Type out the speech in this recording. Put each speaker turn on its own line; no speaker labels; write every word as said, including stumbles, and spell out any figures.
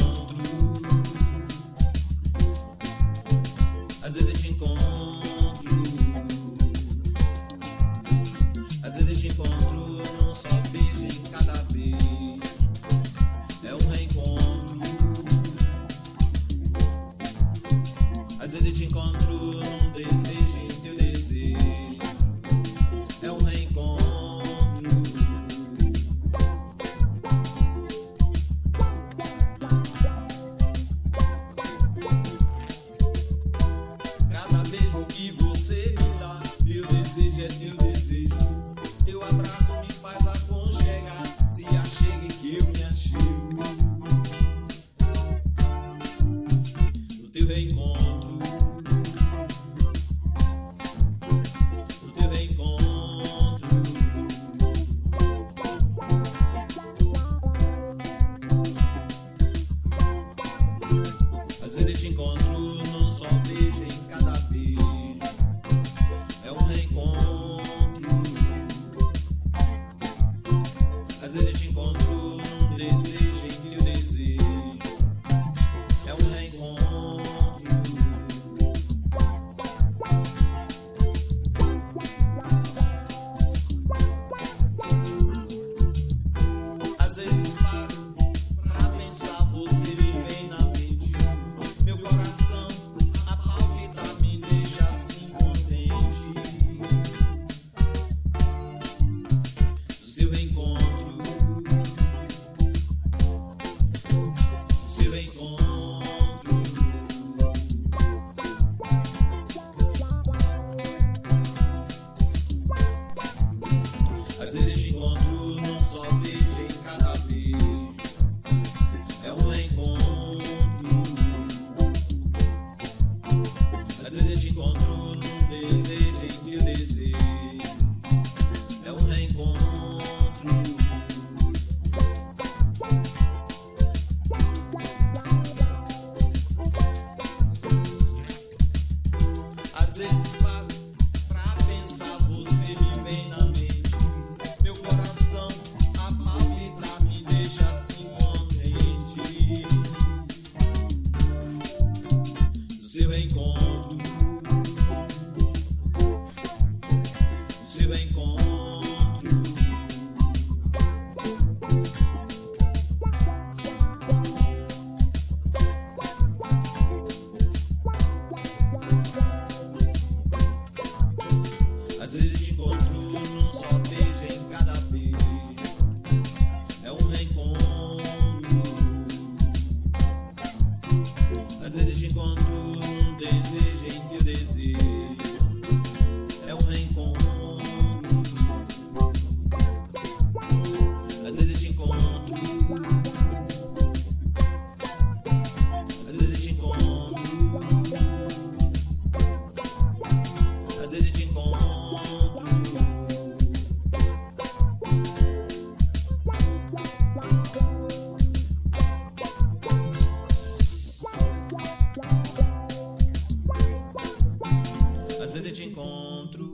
encontro, às vezes eu te encontro, às vezes eu te encontro num só beijo em cada beijo. É um reencontro, às vezes eu te encontro num desejo em teu desejo. É um reencontro. Cada beijo que você me dá, meu desejo é teu desejo. Teu abraço me faz aconchegar, se achegue que eu me achego. No teu reencontro, no teu reencontro, às vezes eu te encontro num só beijo em cada beijo. É um reencontro, às vezes eu te encontro num desejo em teu desejo. É um reencontro, às vezes paro pra pensar, você me vem na mente. Meu coração a palpitar me deixa assim contente. Do seu reencontro, do seu reencontro, às vezes eu te encontro num só beijo em cada beijo. É um reencontro, às vezes eu te encontro num desejo em teu desejo. É um reencontro, às vezes paro pra pensar, você me vem na mente. Meu coração a palpitar me deixa assim contente. Do seu reencontro, do seu reencontro, às vezes eu te encontro num só beijo em cada beijo. É um reencontro, às vezes eu te encontro num desejo em teu desejo. É um reencontro, às vezes eu te encontro, às vezes eu te encontro, às vezes eu te encontro, às vezes eu te encontro.